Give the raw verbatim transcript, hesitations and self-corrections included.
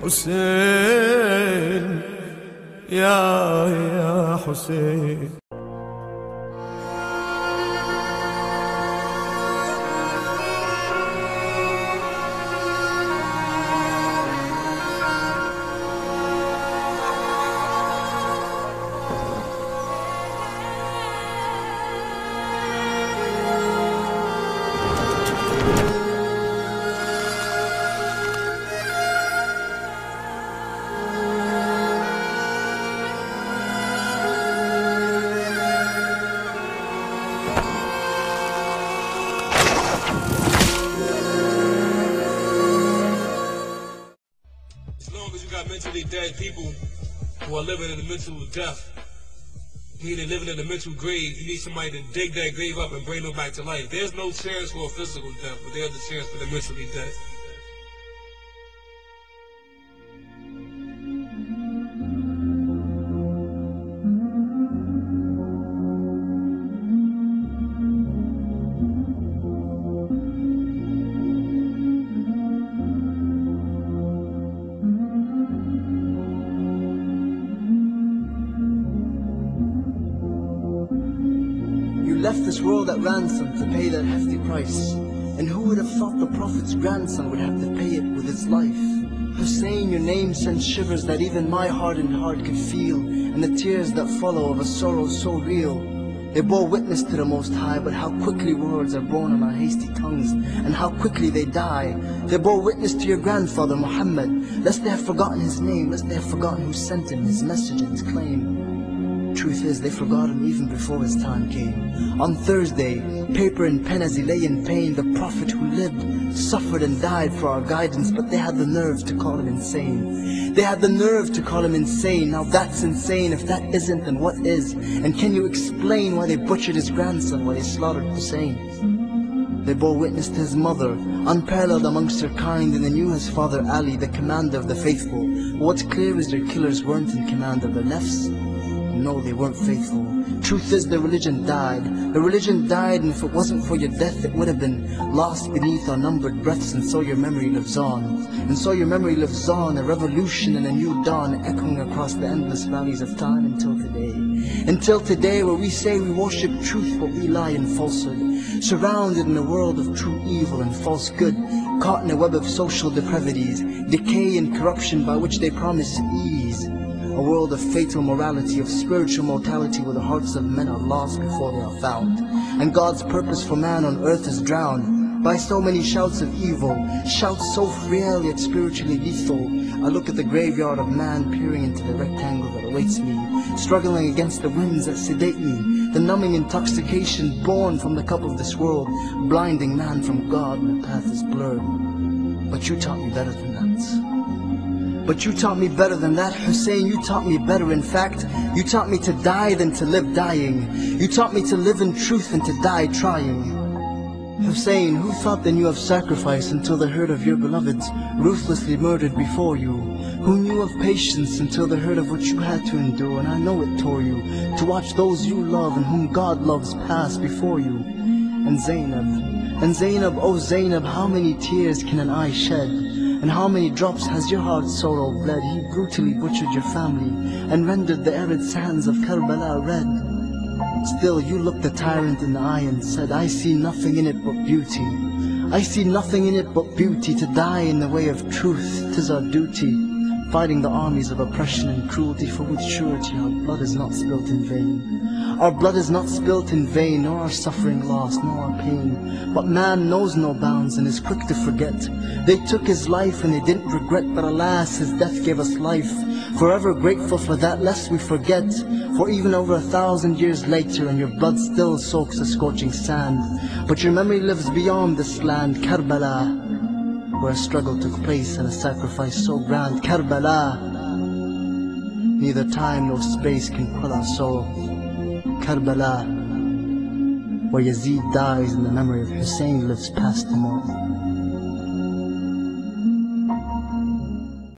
حسين يا يا حسين. Mentally dead people who are living in the mental death, meaning living in the mental grave. You need somebody to dig that grave up and bring them back to life. There's no chance for a physical death, but there's a chance for the mentally dead. Left this world at ransom to pay that hefty price. And who would have thought the Prophet's grandson would have to pay it with his life? Hussein, your name sends shivers that even my hardened heart could feel, and the tears that follow of a sorrow so real. They bore witness to the Most High, but how quickly words are born on our hasty tongues, and how quickly they die. They bore witness to your grandfather Muhammad, lest they have forgotten his name, lest they have forgotten who sent him, his message and his claim. Truth is, they forgot him even before his time came. On Thursday, paper and pen as he lay in pain, the Prophet who lived, suffered and died for our guidance, but they had the nerve to call him insane. They had the nerve to call him insane. Now that's insane. If that isn't, then what is? And can you explain why they butchered his grandson, why they slaughtered Hussein? They bore witness to his mother, unparalleled amongst her kind, and they knew his father Ali, the commander of the faithful. But what's clear is their killers weren't in command of their nafs. No, they weren't faithful. Truth is, the religion died. The religion died, and if it wasn't for your death, it would have been lost beneath our numbered breaths, and so your memory lives on. And so your memory lives on, a revolution and a new dawn, echoing across the endless valleys of time until today. Until today, where we say we worship truth, but we lie in falsehood. Surrounded in a world of true evil and false good, caught in a web of social depravities, decay and corruption by which they promise ease. A world of fatal morality, of spiritual mortality, where the hearts of men are lost before they are found, and God's purpose for man on earth is drowned by so many shouts of evil, shouts so frail yet spiritually lethal. I look at the graveyard of man, peering into the rectangle that awaits me, struggling against the winds that sedate me, the numbing intoxication born from the cup of this world, blinding man from God when the path is blurred. But you taught me better than that. But you taught me better than that, Hussein. You taught me better. In fact, you taught me to die than to live dying. You taught me to live in truth and to die trying. Hussein, who thought they knew of sacrifice until they heard of your beloveds ruthlessly murdered before you? Who knew of patience until they heard of what you had to endure? And I know it tore you, to watch those you love and whom God loves pass before you. And Zainab, and Zainab, oh Zainab, how many tears can an eye shed? And how many drops has your heart sorrow bled? He brutally butchered your family and rendered the arid sands of Karbala red. Still you looked the tyrant in the eye and said, I see nothing in it but beauty. I see nothing in it but beauty. To die in the way of truth, 'tis our duty. Fighting the armies of oppression and cruelty, for with surety our blood is not spilt in vain. Our blood is not spilt in vain, nor our suffering lost, nor our pain. But man knows no bounds and is quick to forget. They took his life and they didn't regret, but alas, his death gave us life. Forever grateful for that, lest we forget. For even over a thousand years later, and your blood still soaks the scorching sand. But your memory lives beyond this land, Karbala, where a struggle took place and a sacrifice so grand. Karbala, neither time nor space can quell our sorrow. Karbala, where Yazid dies and the memory of Hussein lives past tomorrow.